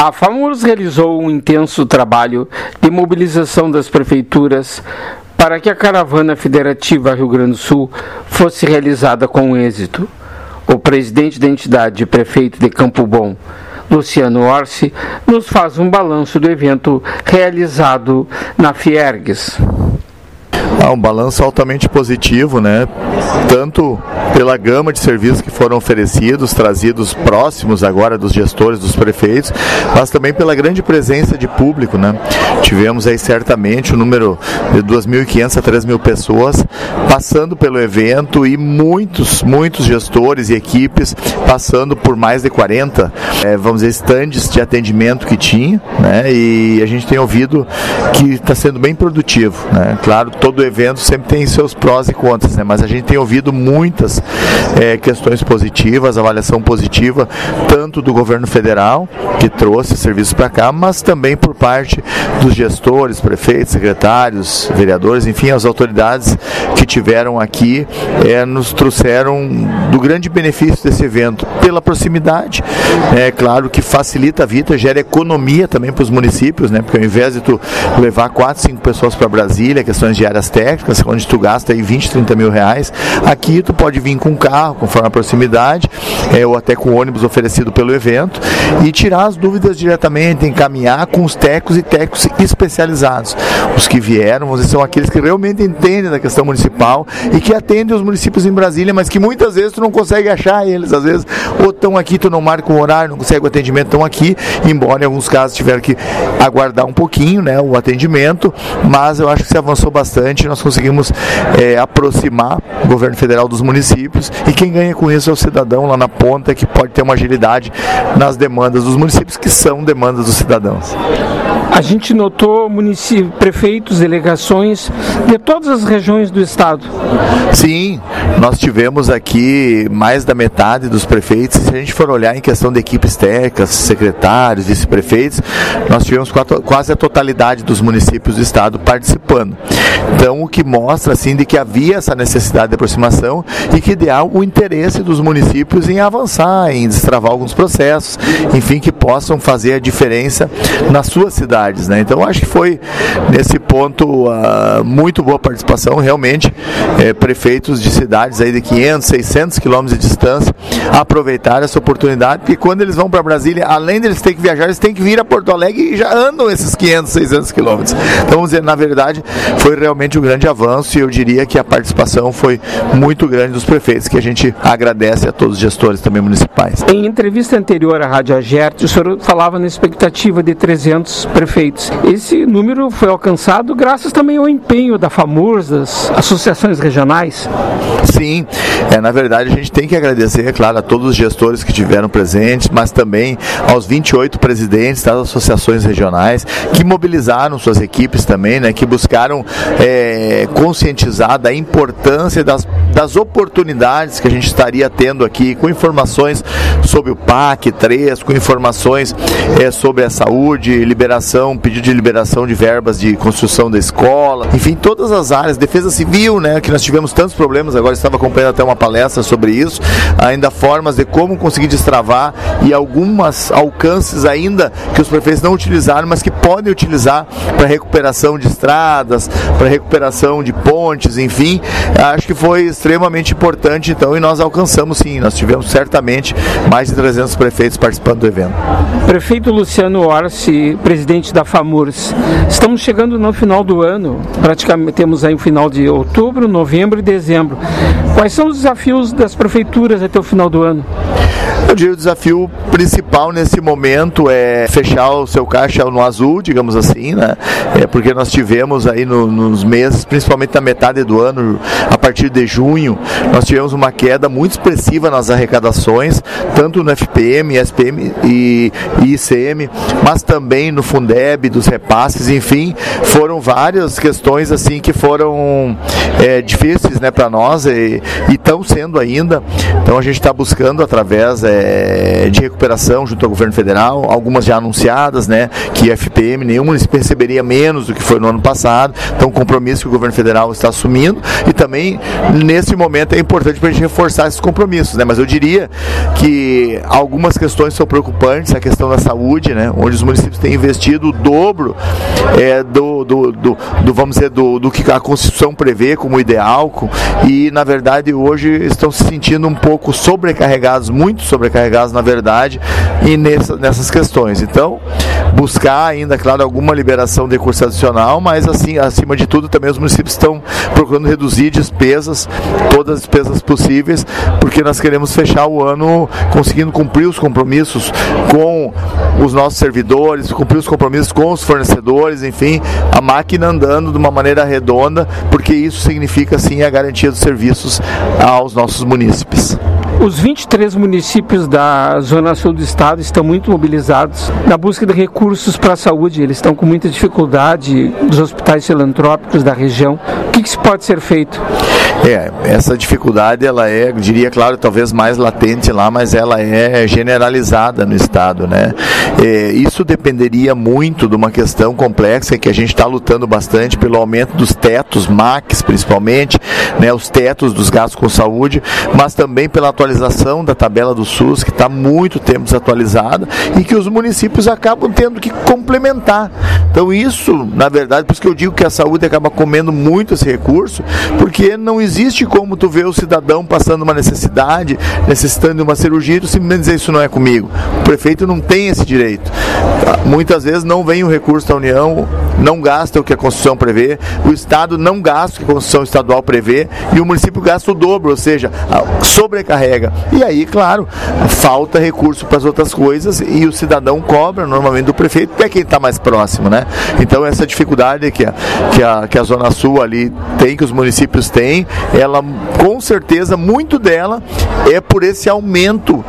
A FAMURS realizou um intenso trabalho de mobilização das prefeituras para que a caravana federativa Rio Grande do Sul fosse realizada com êxito. O presidente da entidade, prefeito de Campo Bom, Luciano Orsi, nos faz um balanço do evento realizado na Fiergues. Um balanço altamente positivo, né? Tanto pela gama de serviços que foram oferecidos, trazidos próximos agora dos gestores, dos prefeitos, mas também pela grande presença de público, né? Tivemos aí certamente o número de 2.500 a 3.000 pessoas passando pelo evento e muitos gestores e equipes passando por mais de 40, vamos dizer, estandes de atendimento que tinha, né? E a gente tem ouvido que está sendo bem produtivo, né? Claro, todo evento sempre tem seus prós e contras, né? Mas a gente tem ouvido muitas questões positivas, avaliação positiva, tanto do governo federal, que trouxe serviços para cá, mas também por parte dos gestores, prefeitos, secretários, vereadores, enfim, as autoridades que tiveram aqui, nos trouxeram do grande benefício desse evento, pela proximidade, claro que facilita a vida, gera economia também para os municípios, né? Porque ao invés de tu levar 4, 5 pessoas para Brasília, questões de áreas técnicas, onde tu gasta aí 20, 30 mil reais, aqui tu pode vir com carro, conforme a proximidade, ou até com ônibus oferecido pelo evento, e tirar as dúvidas diretamente, encaminhar com os técnicos e técnicos especializados. Os que vieram, vamos dizer, são aqueles que realmente entendem da questão municipal e que atendem os municípios em Brasília, mas que muitas vezes tu não consegue achar eles, às vezes, ou estão aqui, tu não marca um horário, não consegue o atendimento, estão aqui, embora em alguns casos tiveram que aguardar um pouquinho, né, o atendimento, mas eu acho que se avançou bastante, nós conseguimos aproximar o governo federal dos municípios, e quem ganha com isso é o cidadão lá na ponta, que pode ter uma agilidade nas demandas dos municípios, que são demandas dos cidadãos. A gente notou prefeitos, delegações de todas as regiões do estado. Sim, nós tivemos aqui mais da metade dos prefeitos. Se a gente for olhar em questão de equipes técnicas, secretários, vice-prefeitos, nós tivemos quase a totalidade dos municípios do estado participando. Então, o que mostra assim de que havia essa necessidade de aproximação e que há o interesse dos municípios em avançar, em destravar alguns processos, enfim, que possam fazer a diferença nas suas cidades, né? Então, acho que foi nesse ponto muito boa participação, realmente, prefeitos de cidades aí de 500, 600 quilômetros de distância aproveitaram essa oportunidade, porque quando eles vão para Brasília, além de eles terem que viajar, eles têm que vir a Porto Alegre e já andam esses 500, 600 quilômetros. Então, vamos dizer, na verdade, foi realmente um grande avanço, e eu diria que a participação foi muito grande dos prefeitos, que a gente agradece a todos os gestores também municipais. Em entrevista anterior à Rádio Agerte, o senhor falava na expectativa de 300 prefeitos. Esse número foi alcançado graças também ao empenho da FAMURS, das associações regionais? Sim, na verdade a gente tem que agradecer, é claro, a todos os gestores que estiveram presentes, mas também aos 28 presidentes das associações regionais, que mobilizaram suas equipes também, né, que buscaram conscientizar da importância das oportunidades que a gente estaria tendo aqui, com informações sobre o PAC 3, com informações sobre a saúde, pedido de liberação de verbas de construção da escola, enfim, todas as áreas, defesa civil, né, que nós tivemos tantos problemas, agora estava acompanhando até uma palestra sobre isso, ainda formas de como conseguir destravar, e algumas alcances ainda que os prefeitos não utilizaram, mas que podem utilizar para recuperação de estradas, para recuperação de pontes, enfim, acho que foi extremamente importante, então, e nós alcançamos sim, nós tivemos certamente mais de 300 prefeitos participando do evento. Prefeito Luciano Orsi, presidente da FAMURS, estamos chegando no final do ano, praticamente temos aí o final de outubro, novembro e dezembro. Quais são os desafios das prefeituras até o final do ano? Eu diria que o desafio principal nesse momento é fechar o seu caixa no azul, digamos assim, né? Porque nós tivemos aí nos meses, principalmente na metade do ano, a partir de junho, nós tivemos uma queda muito expressiva nas arrecadações, tanto no FPM, SPM e ICM, mas também no Fundeb, dos repasses, enfim, foram várias questões assim que foram difíceis, né, para nós, e estão sendo ainda. Então a gente está buscando através de recuperação junto ao governo federal, algumas já anunciadas, né, que FPM, nenhum município receberia menos do que foi no ano passado, então o compromisso que o governo federal está assumindo, e também nesse momento é importante para a gente reforçar esses compromissos, né, mas eu diria que algumas questões são preocupantes, a questão da saúde, né, onde os municípios têm investido o dobro vamos dizer, do que a Constituição prevê como ideal, e na verdade hoje estão se sentindo um pouco sobrecarregados, muito sobrecarregados na verdade, e nessas questões. Então, buscar ainda, claro, alguma liberação de recurso adicional, mas assim, acima de tudo também os municípios estão procurando reduzir despesas, todas as despesas possíveis, porque nós queremos fechar o ano conseguindo cumprir os compromissos com os nossos servidores, cumprir os compromissos com os fornecedores, enfim, a máquina andando de uma maneira redonda, porque isso significa sim a garantia dos serviços aos nossos munícipes. Os 23 municípios da Zona Sul do Estado estão muito mobilizados na busca de recursos para a saúde. Eles estão com muita dificuldade, os hospitais filantrópicos da região. O que se pode ser feito? Essa dificuldade, ela é, eu diria, claro, talvez mais latente lá, mas ela é generalizada no Estado, né? Isso dependeria muito de uma questão complexa que a gente está lutando bastante pelo aumento dos tetos, MACs principalmente, né? Os tetos dos gastos com saúde, mas também pela atualização da tabela do SUS, que está muito tempo desatualizada e que os municípios acabam tendo que complementar. Então isso, na verdade, por isso que eu digo que a saúde acaba comendo muito esse recurso, porque não existe como tu ver o cidadão passando uma necessidade, necessitando de uma cirurgia, e tu simplesmente dizer isso não é comigo. O prefeito não tem esse direito. Muitas vezes não vem o recurso da União, não gasta o que a Constituição prevê, o Estado não gasta o que a Constituição estadual prevê e o município gasta o dobro, ou seja, sobrecarrega. E aí, claro, falta recurso para as outras coisas e o cidadão cobra normalmente do prefeito, que é quem está mais próximo, né? Então essa dificuldade que a Zona Sul ali tem, que os municípios têm, ela com certeza, muito dela é por esse aumento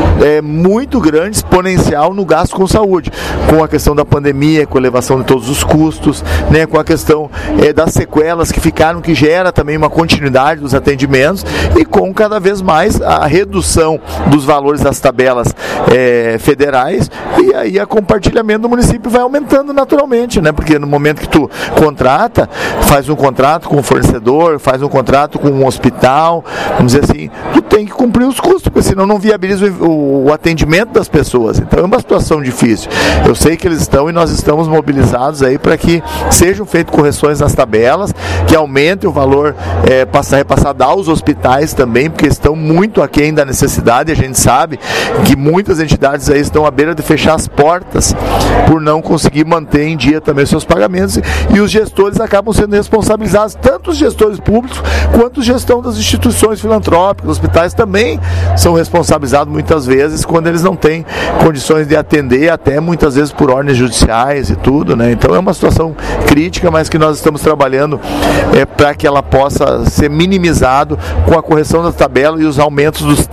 muito grande, exponencial no gasto com saúde, com a questão da pandemia, com a elevação de todos os custos, né, com a questão das sequelas que ficaram, que gera também uma continuidade dos atendimentos, e com cada vez mais a redução dos valores das tabelas federais, e aí a compartilhamento do município vai aumentando naturalmente, né, porque no momento que tu contrata, faz um contrato com o fornecedor, faz um contrato com um hospital, vamos dizer assim, tu tem que cumprir os custos, porque senão não viabiliza o atendimento das pessoas. Então é uma situação difícil. Eu sei que eles estão e nós estamos mobilizados aí para que sejam feitas correções nas tabelas, que aumente o valor repassado aos hospitais também, porque estão muito aquém da necessidade. A gente sabe que muitas entidades aí estão à beira de fechar as portas por não conseguir manter em dia também os seus pagamentos, e os gestores acabam sendo responsabilizados, tanto os gestores públicos quanto a gestão das instituições filantrópicas. Os hospitais também são responsabilizados muitas vezes quando eles não têm condições de atender, até muitas vezes por ordens judiciais e tudo, né? Então é uma situação crítica, mas que nós estamos trabalhando para que ela possa ser minimizado com a correção da tabela e os aumentos dos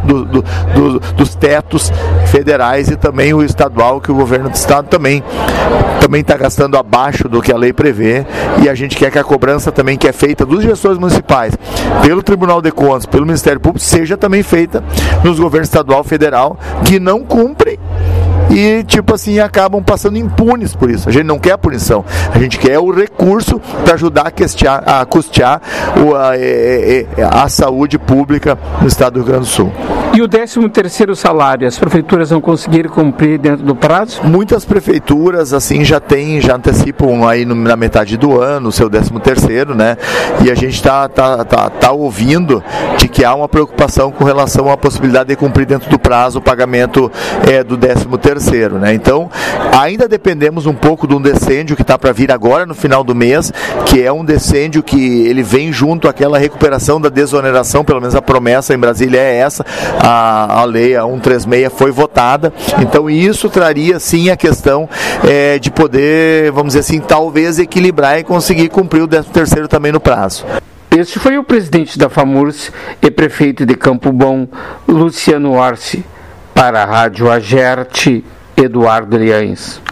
tetos federais e também o estadual, que o governo do estado também está gastando abaixo do que a lei prevê, e a gente quer que a cobrança também que é feita dos gestores municipais pelo Tribunal de Contas, pelo Ministério Público, seja também feita nos governos estadual e federal, que não cumprem e, tipo assim, acabam passando impunes por isso. A gente não quer a punição, a gente quer o recurso para ajudar a custear a saúde pública no estado do Rio Grande do Sul. E o 13º salário, as prefeituras vão conseguir cumprir dentro do prazo? Muitas prefeituras, assim, já antecipam aí na metade do ano o seu 13º, né? E a gente está ouvindo de que há uma preocupação com relação à possibilidade de cumprir dentro do prazo o pagamento do 13º, né? Então, ainda dependemos um pouco de um decêndio que está para vir agora no final do mês, que é um decêndio que ele vem junto àquela recuperação da desoneração, pelo menos a promessa em Brasília é essa. A lei 136 foi votada, então isso traria sim a questão de poder, vamos dizer assim, talvez equilibrar e conseguir cumprir o 13º também no prazo. Este foi o presidente da FAMURS e prefeito de Campo Bom, Luciano Orsi. Para a Rádio Agerte, Eduardo Liães.